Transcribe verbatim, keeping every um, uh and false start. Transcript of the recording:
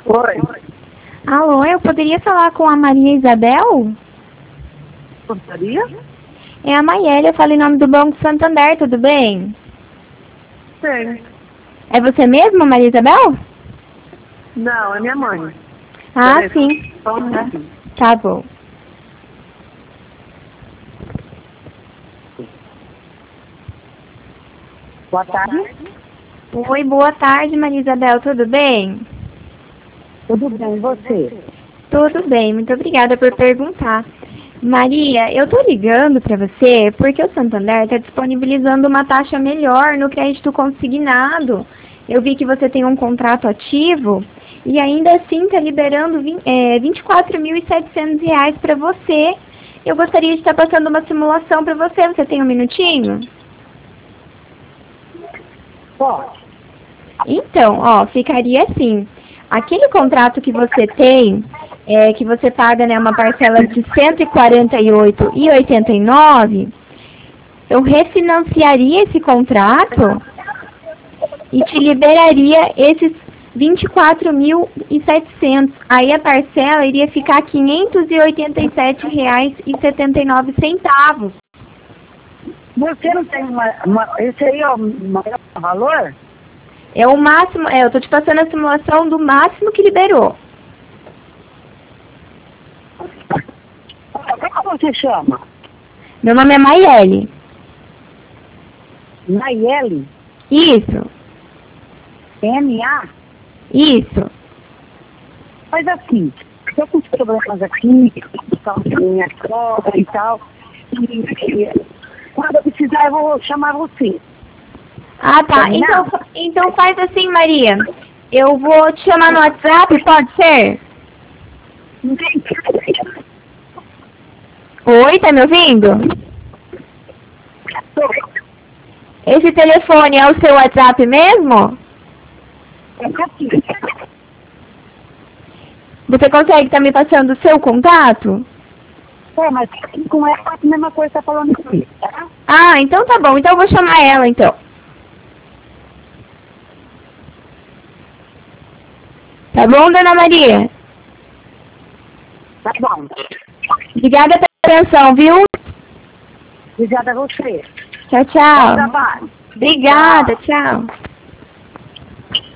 Oi. Alô, eu poderia falar com a Maria Isabel? Poderia? É a Maiele, eu falo em nome do Banco Santander, tudo bem? Sim. É você mesma, Maria Isabel? Não, é minha mãe. Ah, Peraí, sim. só um minutinho. Tá bom. Boa tarde. Oi, boa tarde, Maria Isabel, tudo bem? Tudo bem, e você? Tudo bem, muito obrigada por perguntar. Maria, eu tô ligando para você porque o Santander está disponibilizando uma taxa melhor no crédito consignado. Eu vi que você tem um contrato ativo e ainda assim está liberando vinte e quatro mil e setecentos reais para você. Eu gostaria de estar passando uma simulação para você. Você tem um minutinho? Pode. Então, ó, ficaria assim. Aquele contrato que você tem, é, que você paga, né, uma parcela de cento e quarenta e oito reais e oitenta e nove centavos, eu refinanciaria esse contrato e te liberaria esses vinte e quatro mil e setecentos. Aí a parcela iria ficar quinhentos e oitenta e sete reais e setenta e nove centavos. Você não tem uma, uma... Esse aí é o maior valor? É o máximo, é, eu tô te passando a simulação do máximo que liberou. Como você chama? Meu nome é Maiele. Nayeli? Isso, N A? isso. Mas assim, eu com problemas aqui, tal, minha sogra e tal, e, e quando eu precisar eu vou chamar você. Ah, tá. Então, então faz assim, Maria. Eu vou te chamar no WhatsApp, pode ser? Oi, tá me ouvindo? Esse telefone é o seu WhatsApp mesmo? Você consegue estar me passando o seu contato? É, mas com ela a mesma coisa que tá falando comigo, tá? Ah, então tá bom. Então eu vou chamar ela, então. Tá bom, dona Maria? Tá bom. Obrigada pela atenção, viu? Obrigada a você. Tchau, Bom tchau. trabalho. Obrigada, tchau.